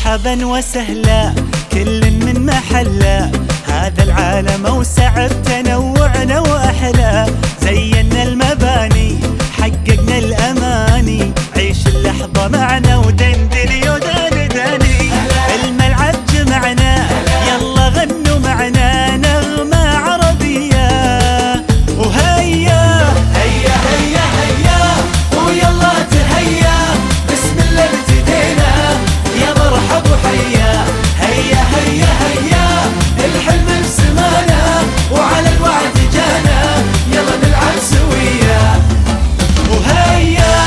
مرحبا وسهلا كل من محله، هذا العالم اوسع بتنوعنا واحلى. زينا المباني حققنا الاماني، عيش اللحظه معنا ودندن يودان داني. الملعب جمعنا يلا غنوا معنا نغمه عربيه، وهيا هيا هيا هيا ويلا تهيا، بسم الله ابتدينا يا مرحب وحيا. هيا هيا هيا الحلم بسمانا وعلى الوعد جانا، يلا نلعب سويا. وهيا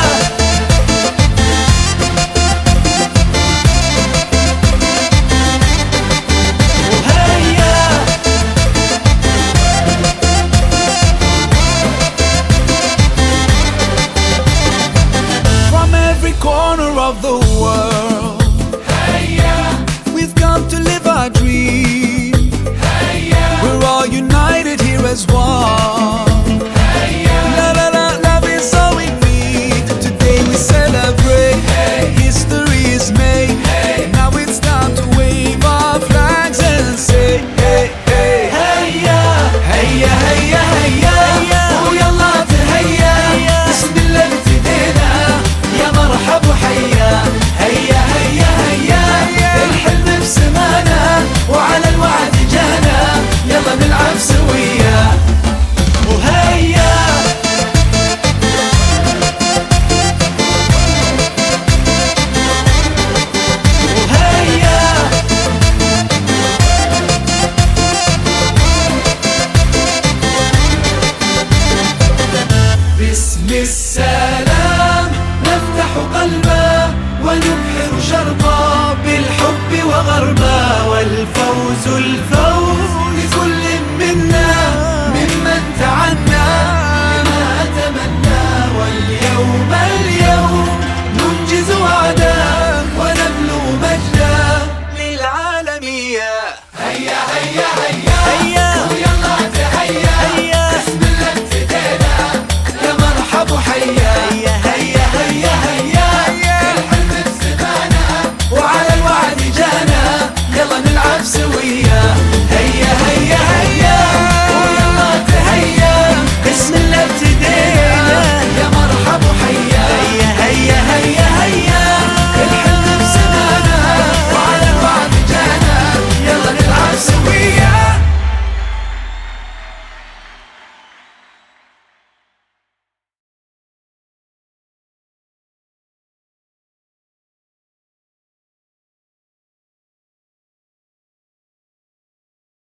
corner of the world, hey yeah, we've come to live our dream, hey yeah, we're all united here as one, hey yeah, la la la, love is all we need. Today we celebrate, hey, history is made, hey, now it's time to wave our flags and say hey hey hey yeah, hey yeah, hey yeah, hey yeah, ويلا تهيا بسم الله ابتدينا يا مرحب وحيا. هيا هيا هيا الحلم بسمانا وعلى الوعد جانا، يلا نلعب سويا. وهيا وهيا باسم السلام نفتح قلبا ونبحر شرقا بالحب وغربا، والفوز الفوز